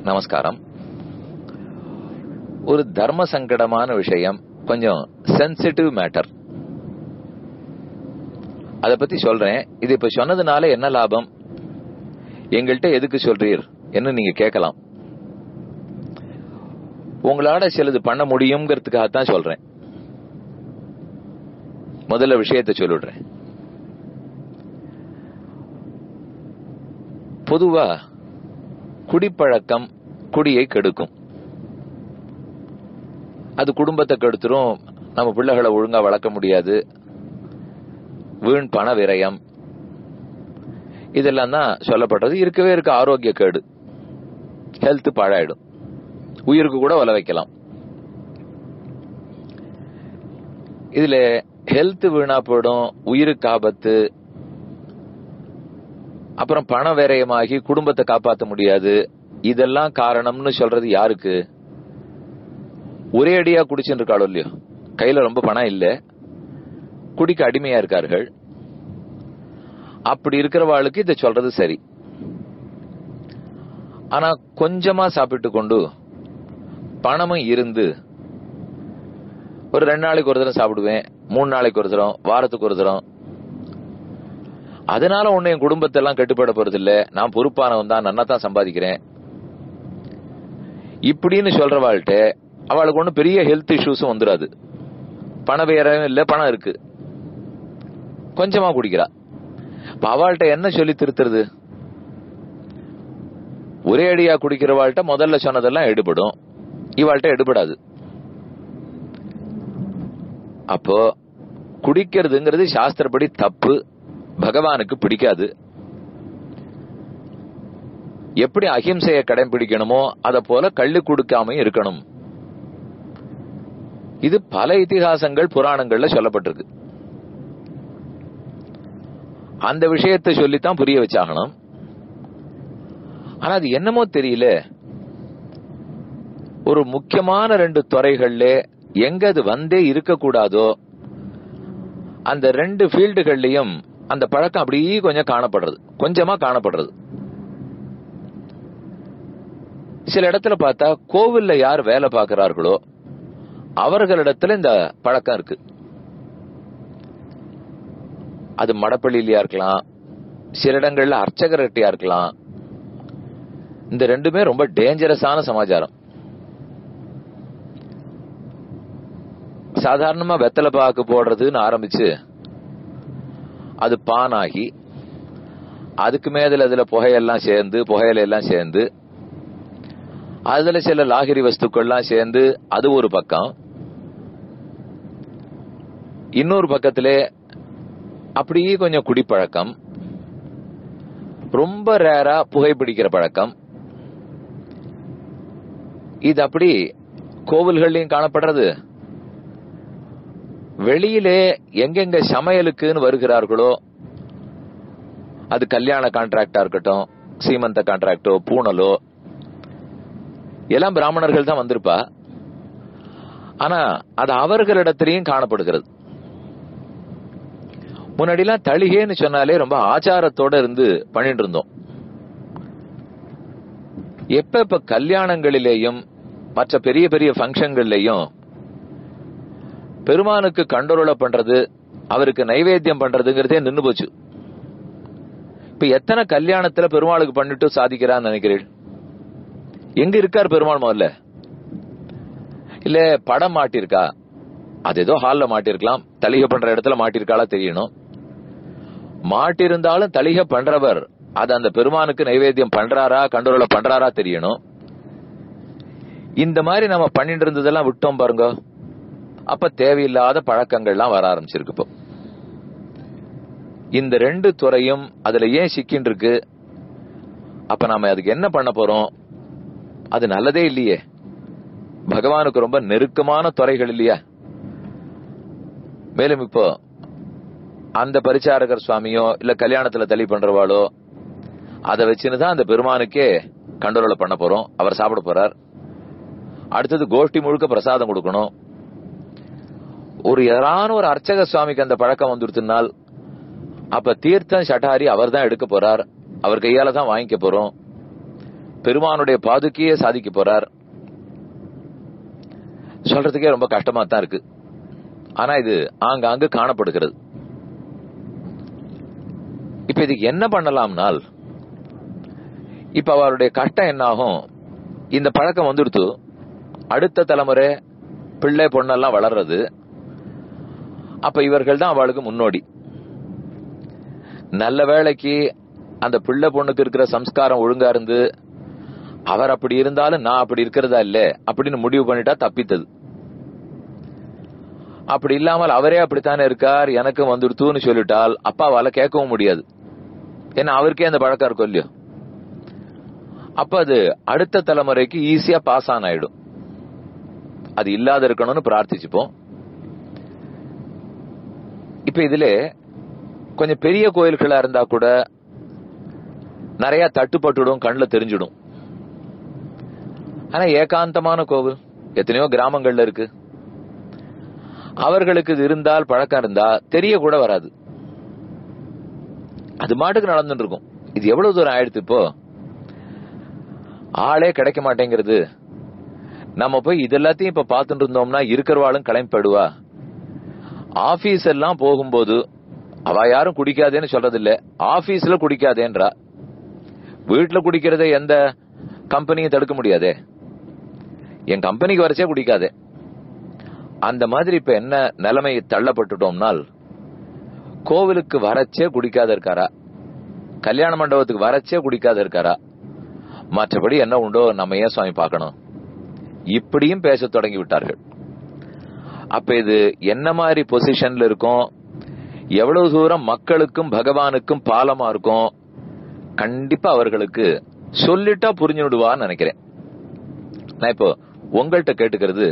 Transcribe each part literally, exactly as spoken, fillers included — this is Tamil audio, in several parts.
நமஸ்காரம். ஒரு தர்ம சங்கடமான விஷயம், கொஞ்சம் சென்சிட்டிவ் மேட்டர். அத பத்தி சொல்றேன். இது இப்ப சொன்னதுனால என்ன லாபம், எங்கள்கிட்ட எதுக்கு சொல்றீர் என்ன நீங்க கேட்கலாம். உங்களால சிலது பண்ண முடியுங்கிறதுக்காகத்தான் சொல்றேன். முதல்ல விஷயத்தை சொல்லிடுறேன். பொதுவா குடிப்பழக்கம் குடியை கெடுக்கும். அது குடும்பத்தை கெடுத்துரும். நம்ம பிள்ளைகளை ஒழுங்கா வளர்க்க முடியாது. வீண் பண விரயம் இதெல்லாம் தான் சொல்லப்பட்டது. இருக்கவே இருக்க ஆரோக்கிய கேடு, ஹெல்த் பாழாயிடும், உயிருக்கு கூட வள வைக்கலாம். இதுல ஹெல்த் வீணா போயிடும், உயிருக்கு ஆபத்து, அப்புறம் பண விரயமாகி குடும்பத்தை காப்பாற்ற முடியாது. இதெல்லாம் காரணம்னு சொல்றது யாருக்கு? ஒரே அடியா குடிச்சுட்டு இருக்காளோ இல்லையோ, கையில ரொம்ப பணம் இல்ல, குடிக்க அடிமையா இருக்கார்கள். அப்படி இருக்கிறவாளுக்கு இதை சொல்றது சரி. ஆனா கொஞ்சமா சாப்பிட்டு கொண்டு பணமும் இருந்து ஒரு ரெண்டு நாளைக்கு ஒரு தரம் சாப்பிடுவேன், மூணு நாளைக்கு ஒரு தரம், வாரத்துக்கு ஒரு தரம், அதனால ஒண்ணு என் குடும்பத்தை எல்லாம் கட்டுப்பட போறது இல்ல, நான் பொறுப்பானவன் தான், நன்னா தான் சம்பாதிக்கிறேன் இப்படின்னு சொல்றவாள்கிட்ட அவளுக்கு ஒண்ணு பெரிய ஹெல்த் இஷ்யூஸும் வந்துடாது. பண வேறம் இல்ல, பணம் இருக்கு, கொஞ்சமா குடிக்கிறா. இப்ப அவள்கிட்ட என்ன சொல்லி திருத்துறது? ஒரே அடியா குடிக்கிறவாள்கிட்ட முதல்ல சொன்னதெல்லாம் எடுபடும், இவாள்கிட்ட எடுபடாது. அப்போ குடிக்கிறதுங்கிறது சாஸ்திரப்படி தப்பு, பகவானுக்கு பிடிக்காது. எப்படி அஹிம்சையை கடைபிடிக்கணுமோ அத போல கள்ளு கொடுக்காம இருக்கணும். இது பல இதிகாசங்கள் புராணங்கள்ல சொல்லப்பட்டிருக்கு. அந்த விஷயத்தை சொல்லித்தான் புரிய வச்சாகணும். ஆனா அது என்னமோ தெரியல, ஒரு முக்கியமான ரெண்டு துறைகள்ல எங்க அது வந்தே இருக்கக்கூடாதோ அந்த ரெண்டு ஃபீல்டுகள்லயும் அந்த பழக்கம் அப்படியே கொஞ்சம் காணப்படுறது, கொஞ்சமா காணப்படுறது. சில இடத்துல பார்த்தா கோவில்ல யார் வேலை பார்க்கிறார்களோ அவர்களிடத்துல இந்த பழக்கம் இருக்கு. அது மடப்பள்ளியிலயா இருக்கலாம், சில இடங்கள்ல அர்ச்சகர்கிட்டயா இருக்கலாம். இந்த ரெண்டுமே ரொம்ப டேஞ்சரஸான சமாச்சாரம். சாதாரணமா வெத்தலை பாக்கு போடுறதுன்னு ஆரம்பிச்சு அது பானாகி அதுக்கு மேல அதுல புகையெல்லாம் சேர்ந்து புகையில எல்லாம் சேர்ந்து அதுல சில லாகிரி வஸ்துக்கள்லாம் சேர்ந்து அது ஒரு பக்கம். இன்னொரு பக்கத்திலே அப்படியே கொஞ்சம் குடிப்பழக்கம், ரொம்ப ரேரா புகைப்பிடிக்கிற பழக்கம். இது அப்படி கோவில்கள்லயும் காணப்படுறது. வெளியிலே எங்கெங்க சமையலுக்குன்னு வருகிறார்களோ, அது கல்யாண கான்ட்ராக்டா இருக்கட்டும், சீமந்த கான்ட்ராக்டோ, பூணலோ, எல்லாம் பிராமணர்கள் தான் வந்திருப்பா. ஆனா அது அவர்களிடத்திலையும் காணப்படுகிறது. முன்னாடிலாம் தளிகேன்னு சொன்னாலே ரொம்ப ஆச்சாரத்தோட இருந்து பண்ணிட்டு இருந்தோம். எப்ப இப்ப கல்யாணங்களிலேயும் மற்ற பெரிய பெரிய பங்கன்கள்லயும் பெருமானுக்கு கண்டொருள பண்றது, அவருக்கு நைவேத்தியம் பண்றதுங்கிறதே நின்னு போச்சு. இப்ப எத்தனை கல்யாணத்துல பெருமாளுக்கு பண்ணிட்டு சாதிக்கிறான்னு நினைக்கிறீர்கள்? எங்க இருக்கார் பெருமாள்? முதல்ல இல்ல படம் மாட்டிருக்கா, அது ஏதோ ஹால்ல மாட்டிருக்கலாம், தலிகை பண்ற இடத்துல மாட்டிருக்காளா தெரியணும். மாட்டிருந்தாலும் தலிகை பண்றவர் அது அந்த பெருமானுக்கு நைவேத்தியம் பண்றாரா கண்டொருள பண்றாரா தெரியணும். இந்த மாதிரி நம்ம பண்ணிட்டு இருந்ததெல்லாம் விட்டோம் பாருங்க. அப்ப தேவையில்லாத பழக்கங்கள்லாம் வர ஆரம்பிச்சிருக்கு. இப்போ இந்த ரெண்டு துறையும் அதுல ஏன் சிக்கின்னு இருக்கு? அப்ப நாம அதுக்கு என்ன பண்ண போறோம்? அது நல்லதே இல்லையே. பகவானுக்கு ரொம்ப நெருக்கமான துறைகள் இல்லையா? மேலும் இப்போ அந்த பரிச்சாரகர் சுவாமியோ இல்ல கல்யாணத்துல தள்ளி பண்றவாளோ அதை வச்சுன்னுதான் அந்த பெருமானுக்கே கண்டொருளை பண்ண போறோம். அவர் சாப்பிட போறார். அடுத்தது கோஷ்டி முழுக்க பிரசாதம் கொடுக்கணும். ஒரு யாரான ஒரு அர்ச்சக சுவாமிக்கு அந்த பழக்கம் வந்துருத்துனால் அப்ப தீர்த்தம் சட்டாரி அவர் தான் எடுக்க போறார், அவர் கையால தான் வாங்கிக்க போறோம். பெருமானுடைய பாதுகையே சாதிக்க போறார். சொல்றதுக்கே ரொம்ப கஷ்டமா தான் இருக்கு. ஆனா இது ஆங்காங்கு காணப்படுகிறது. இப்ப இதுக்கு என்ன பண்ணலாம்னால், இப்ப அவருடைய கஷ்டம் என்ன ஆகும், இந்த பழக்கம் வந்துடுத்து அடுத்த தலைமுறை பிள்ளை பொண்ணெல்லாம் வளர்றது. அப்ப இவர்கள் தான் அவளுக்கு முன்னோடி. நல்ல வேளைக்கு அந்த பிள்ளை பொண்ணுக்கு இருக்கிற சம்ஸ்காரம் ஒழுங்கா இருந்து அவர் அப்படி இருந்தாலும் நான் அப்படி இருக்கிறதா இல்ல அப்படின்னு முடிவு பண்ணிட்டா தப்பித்தது. அப்படி இல்லாமல் அவரே அப்படித்தானே இருக்கார், எனக்கு வந்துடுத்துன்னு சொல்லிட்டால் அப்பாவால கேட்கவும் முடியாது. ஏன்னா அவருக்கே அந்த பழக்கம் இருக்கும் இல்லையோ. அப்ப அது அடுத்த தலைமுறைக்கு ஈஸியா பாஸ் ஆன் ஆயிடும். அது இல்லாத இருக்கணும்னு பிரார்த்திச்சுப்போம். இப்ப இதுல கொஞ்சம் பெரிய கோயில்களா இருந்தா கூட நிறைய தட்டுப்பட்டுடும், கண்ணுல தெரிஞ்சிடும். ஆனா ஏகாந்தமான கோவில் எத்தனையோ கிராமங்கள்ல இருக்கு. அவர்களுக்கு இது இருந்தால் பழக்கம் இருந்தா தெரிய கூட வராது. அது மாட்டுக்கு நடந்துட்டு இருக்கும். இது எவ்வளவு தூரம் ஆயிடுத்து, இப்போ ஆளே கிடைக்க மாட்டேங்கிறது. நம்ம போய் இதெல்லாத்தையும் இப்ப பாத்துட்டு இருந்தோம்னா இருக்கிறவாளும் கிளம்பிடுவா. ஆபீஸ் எல்லாம் போகும்போது அவ யாரும் குடிக்காதேன்னு சொல்றது இல்ல, ஆபீஸ்ல குடிக்காதேன்றா. வீட்டுல குடிக்கிறத எந்த கம்பெனியும் தடுக்க முடியாதே. என் கம்பெனிக்கு வரைச்சே குடிக்காதே. அந்த மாதிரி இப்ப என்ன நிலைமை தள்ளப்பட்டுட்டோம்னால், கோவிலுக்கு வரச்சே குடிக்காத இருக்காரா, கல்யாண மண்டபத்துக்கு வரச்சே குடிக்காத இருக்காரா, மற்றபடி என்ன உண்டோ நம்ம ஏன் சுவாமி பார்க்கணும், இப்படியும் பேச தொடங்கி விட்டார்கள். அப்ப இது என்ன மாதிரி பொசிஷன்ல இருக்கும், எவ்வளவு தூரம் மக்களுக்கும் பகவானுக்கும் பாலமா இருக்கும், கண்டிப்பா அவர்களுக்கு சொல்லிட்டா புரிஞ்சு விடுவான்னு நினைக்கிறேன். நான் இப்போ உங்கள்கிட்ட கேட்டுக்கிறது,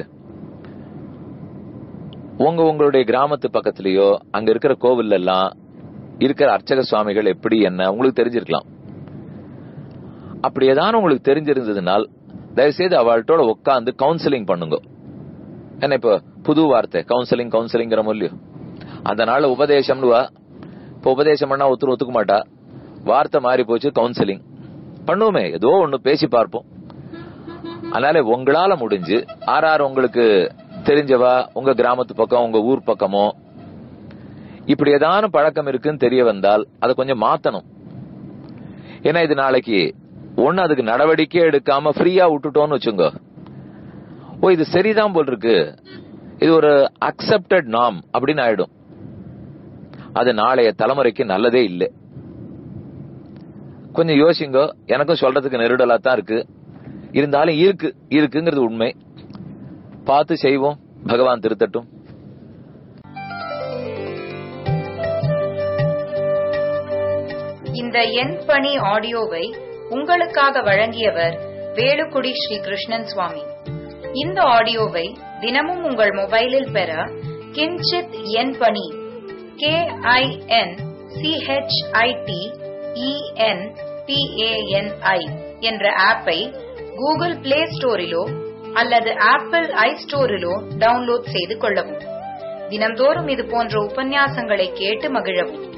உங்க உங்களுடைய கிராமத்து பக்கத்திலேயோ அங்க இருக்கிற கோவில் எல்லாம் இருக்கிற அர்ச்சக சுவாமிகள் எப்படி என்ன உங்களுக்கு தெரிஞ்சிருக்கலாம். அப்படி ஏதாவது உங்களுக்கு தெரிஞ்சிருந்ததுனால் தயவுசெய்து அவள்கிட்ட உட்காந்து கவுன்சிலிங் பண்ணுங்க. என்ன இப்ப புது வார்த்தை கவுன்சிலிங் கவுன்சிலிங்கிற மூலியம், அதனால உபதேசம்னு வா. இப்ப உபதேசம் பண்ணா ஒத்துரு ஒத்துக்க மாட்டா, வார்த்தை மாறி போச்சு, கவுன்சிலிங் பண்ணுவோமே, ஏதோ ஒண்ணு பேசி பார்ப்போம். அதனால உங்களால முடிஞ்சு ஆறாறு உங்களுக்கு தெரிஞ்சவா உங்க கிராமத்து பக்கம் உங்க ஊர் பக்கமோ இப்படி ஏதான பழக்கம் இருக்குன்னு தெரிய வந்தால் அதை கொஞ்சம் மாத்தணும். ஏன்னா இது நாளைக்கு ஒண்ணு அதுக்கு நடவடிக்கை எடுக்காம ஃப்ரீயா விட்டுட்டோம்னு வச்சுங்க, ஓ இது சரிதான் போல் இருக்கு, இது ஒரு அக்செப்டட் நார்ம் அப்படின்னு ஆயிடும். அது நாளைய தலைமுறைக்கு நல்லதே இல்லை. கொஞ்சம் யோசிங்க. எனக்கும் சொல்றதுக்கு நெருடலா தான் இருக்கு, இருந்தாலும் இருக்கு இருக்குங்கிறது உண்மை. பார்த்து செய்வோம். பகவான் திருத்தட்டும். இந்த என் பணி ஆடியோவை உங்களுக்காக வழங்கியவர் வேலுக்குடி ஸ்ரீ கிருஷ்ணன் சுவாமி. இந்த ஆடியோவை தினமும் உங்கள் மொபைலில் பெற கிஞ்சித் என் பணி கே ஐ என் சிஹெச்ஐடி இஎன் பிஏஎன்ஐ என்ற ஆப்பை கூகுள் பிளே ஸ்டோரிலோ அல்லது ஆப்பிள் ஐ ஸ்டோரிலோ டவுன்லோட் செய்து கொள்ளவும். தினம்தோறும் இது போன்ற உபன்யாசங்களை கேட்டு மகிழவும்.